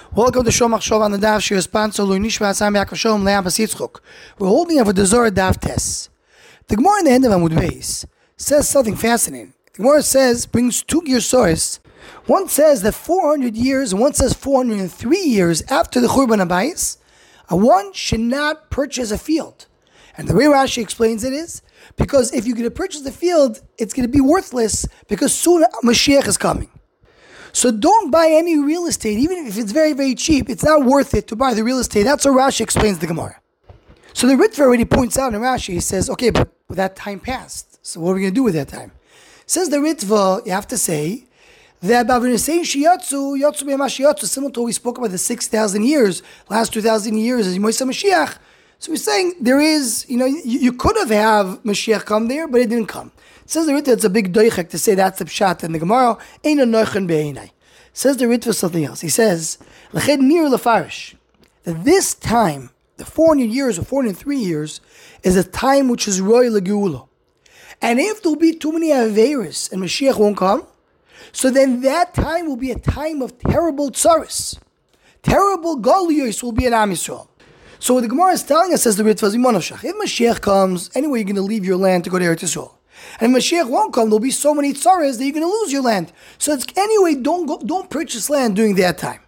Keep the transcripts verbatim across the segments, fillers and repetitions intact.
Welcome to Shomach Shov on the Daf Shir sponsor Lui Nishma Sam Yaakov Shalom Le'am Basitzchok. We're holding over the Zohar Daf Tes. The Gemara in the end of Amud Beis says something fascinating. The Gemara says, brings two Gersoros. One says that four hundred years and one says four hundred three years after the Churban Habayis, a one should not purchase a field. And the way Rashi explains it is, because if you're going to purchase the field, it's going to be worthless because soon Mashiach is coming. So don't buy any real estate, even if it's very, very cheap. It's not worth it to buy the real estate. That's how Rashi explains the Gemara. So the Ritva already points out in Rashi, he says, okay, but that time passed. So what are we going to do with that time? Says the Ritva, you have to say, that saying Shiyatsu, Yatsu Be'Mashiatsu, similar to what we spoke about the six thousand years, last two thousand years, as Moisés Mashiach. So we're saying there is, you know, you, you could have had Mashiach come there, but it didn't come. It says the Ritva, it's a big doichek to say that's the pshat in the Gemara. Ein nochen be'einai. Says the Ritva something else. He says, L'ched mir lefarish, that this time, the four hundred years or four hundred three years, is a time which is roy legeula. And if there will be too many averis and Mashiach won't come, so then that time will be a time of terrible tsaris. Terrible galuyos will be in Am Yisrael. So what the Gemara is telling us, says the Ritva, if Mashiach comes, anyway you're going to leave your land to go to Eretz Yisrael. And if Mashiach won't come, there'll be so many tsaras that you're going to lose your land. So it's anyway, don't go, don't purchase land during that time.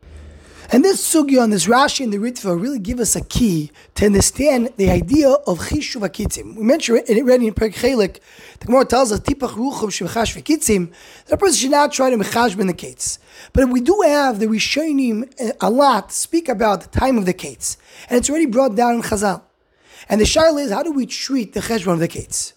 And this sugya and this Rashi and the Ritva really give us a key to understand the idea of Chishuv HaKitzim. We mentioned it already in Perek Chelik. The Gemara tells us, Tipach Ruchum Shemechash V'Kitzim, that a person should not try to mechash ben the kates. But we do have the Rishonim a lot speak about the time of the kates. And it's already brought down in Chazal. And the shaila is, how do we treat the cheshbon of the kates?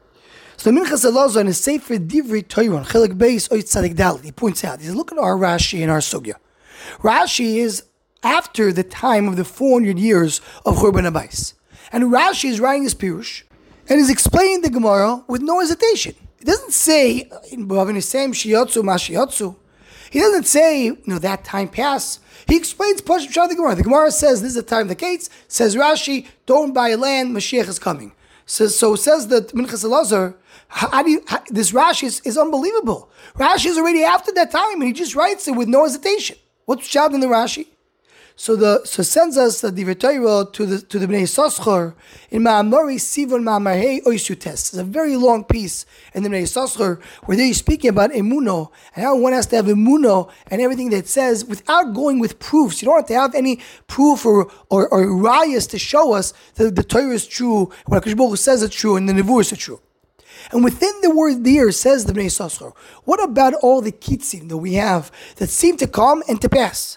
So the Minchas Elazar in his Sefer Divrei Torah, Chelik Beis Oy Tzadik Daled, he points out, he says, look at our Rashi and our sugya. Rashi is after the time of the four hundred years of Churban Habayis. And Rashi is writing his Pirush and is explaining the Gemara with no hesitation. He doesn't say, in B'avanisem Shiyotzu Mashiyotzu. He doesn't say, you know, that time passed. He explains Pashut Pshat the Gemara. The Gemara says, this is the time of the gates. Says Rashi, don't buy land, Mashiach is coming. So, so says that Minchas Elazar, how do you, how, this Rashi is, is unbelievable. Rashi is already after that time and he just writes it with no hesitation. What's Pshat in the Rashi? So the so sends us the Divrei Torah to the to the Bnei Yissaschar in Ma'amari Sivon Ma'amarhei Oisutes. It's a very long piece in the Bnei Yissaschar where they're speaking about emuno and how one has to have emuno and everything that it says without going with proofs. You don't have to have any proof or or, or rayas to show us that the Torah is true, what HaKadosh Baruch Hu says it's true, and the Nevuos are true. And within the word there, says the Bnei Yissaschar, what about all the kitzim that we have that seem to come and to pass?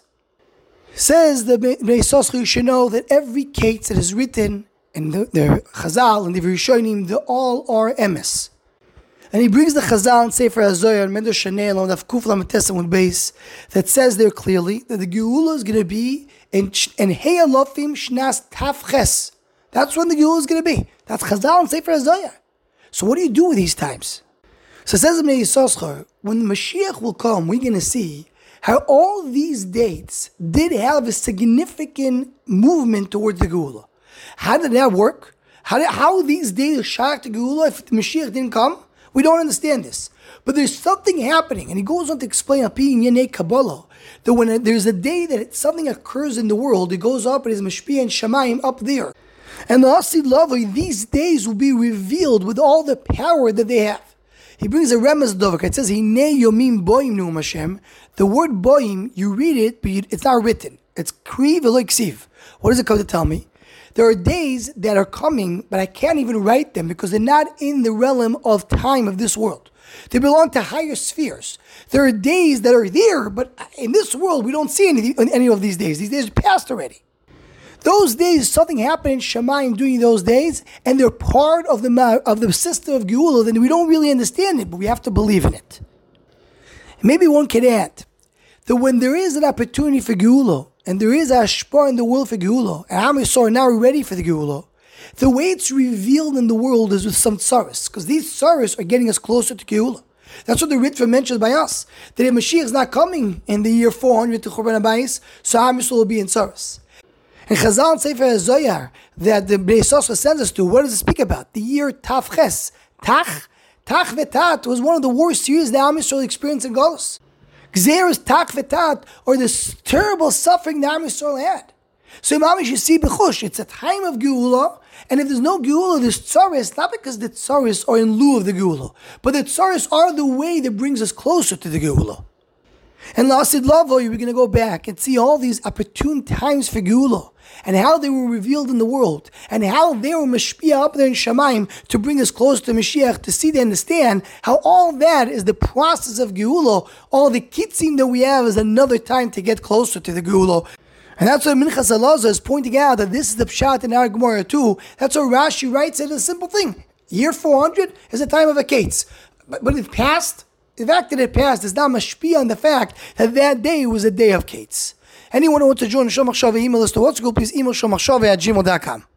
Says the Bnei Yissaschar, you should know that every ketz that is written in the, the Chazal and the Rishonim, they all are emes. And he brings the Chazal and Sefer HaZohar and Medrash Shanel on Daf Kuf Lamed Tes Amud Beis that says there clearly that the Geula is going to be in Hei Alofim Shnas Tafches. That's when the Geula is going to be. That's Chazal and Sefer HaZohar. So what do you do with these times? So it says in Bnei Yissaschar, when the Mashiach will come, we're going to see how all these dates did have a significant movement towards the Geula. How did that work? How did, how these days are shaykh to Geula if the Mashiach didn't come? We don't understand this. But there's something happening, and he goes on to explain Api in Yenei Kabbalah, that when there's a day that it, something occurs in the world, it goes up, it is Mashpia and Shamayim up there. And the Hasid Lavoi, these days will be revealed with all the power that they have. He brings a remez dovak. It says, Hinei yomim boim nu'um Hashem. The word boim, you read it, but you, it's not written. It's kri v'lo ksiv. What does it come to tell me? There are days that are coming, but I can't even write them because they're not in the realm of time of this world. They belong to higher spheres. There are days that are there, but in this world, we don't see any, any of these days. These days are past already. Those days, something happened in Shamayim during those days, and they're part of the of the system of Geula, and we don't really understand it, but we have to believe in it. Maybe one can add that when there is an opportunity for Geula, and there is a hashpah in the world for Geula, and Am Yisrael are now ready for the Geula, the way it's revealed in the world is with some tsaras, because these tsaras are getting us closer to Geula. That's what the Ritva mentions by us, that if Mashiach is not coming in the year four hundred to Churban Habayis, so Am Yisrael will be in tsaras. And Chazal and Sefer HaZohar that the Bnei Yissaschar sends us to, what does it speak about? The year Tafches. Tach, Tach Vetat was one of the worst years that Am Yisrael experienced in Golus. Gzeres tak v'tat, or this terrible suffering that Am Yisrael had. So Mamish, you see b'chush, it's a time of Geula, and if there's no Geula, there's tsaris, not because the tsaris are in lieu of the Geula, but the tsaris are the way that brings us closer to the Geula. And Lasid Lavo, we're going to go back and see all these opportune times for Geula, and how they were revealed in the world, and how they were mashpia up there in Shamayim to bring us close to Mashiach, to see, to understand how all that is the process of Geula. All the kitzim that we have is another time to get closer to the Geula. And that's why Minchas Elazar is pointing out that this is the pshat in our Gemara too. That's why Rashi writes it as a simple thing. Year four hundred is the time of a kates. But, but it passed. The fact that it passed is not mashpia on the fact that that day was a day of kates. Anyone who wants to join Shomachshava email us to what's good, please email shomachshava at gmail dot com.